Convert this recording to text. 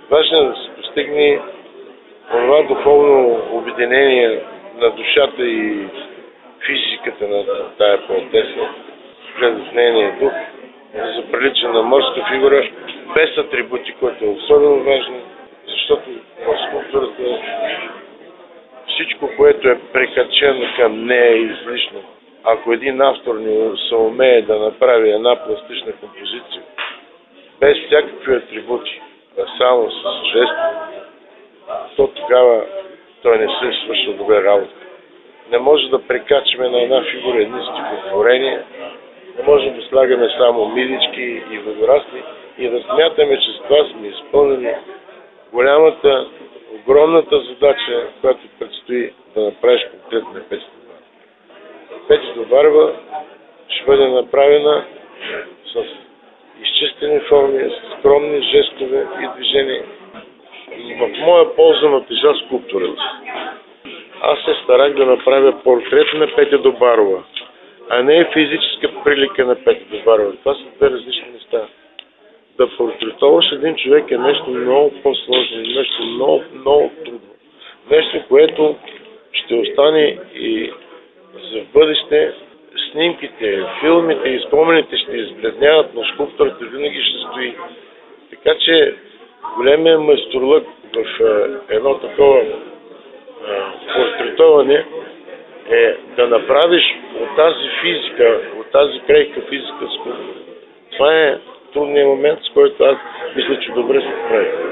Важно е да се постигне това духовно обединение на душата и физиката на тая поетеса, гледа в нейния дух, да заприлича на морска фигура, без атрибути, което е особено важно, защото в скулптурата всичко, което е прикачено към нея е излишно. Ако един автор не се умее да направи една пластична композиция, без всякакви атрибути, а само с жест, то тогава той не се е свършил добре работа. Не може да прекачаме на една фигура едни стихотворения, не можем да слагаме само милички и водорасли и да смятаме, че с това сме изпълнили огромната задача, която предстои да направиш портрет на Петя Добарва. Петя Добарва ще бъде направена с изчистени форми, с скромни жестове и движения. В моя полза натежа скулптурата. Аз се старах да направя портрет на Петя Добарва, а не физическа прилика на Петя Добарва. Това са две различни неща. Да портретуваш един човек е нещо много по-сложно, нещо много, много трудно. Нещо, което ще остане и за бъдеще. Снимките, филмите и спомените ще избледняват, но скулптурата винаги ще стои. Така че големият майсторлък в едно такова портретоване е да направиш от тази физика, от тази крехка физика скулптура. Това е трудният момент, с който аз мисля, че добре се справя.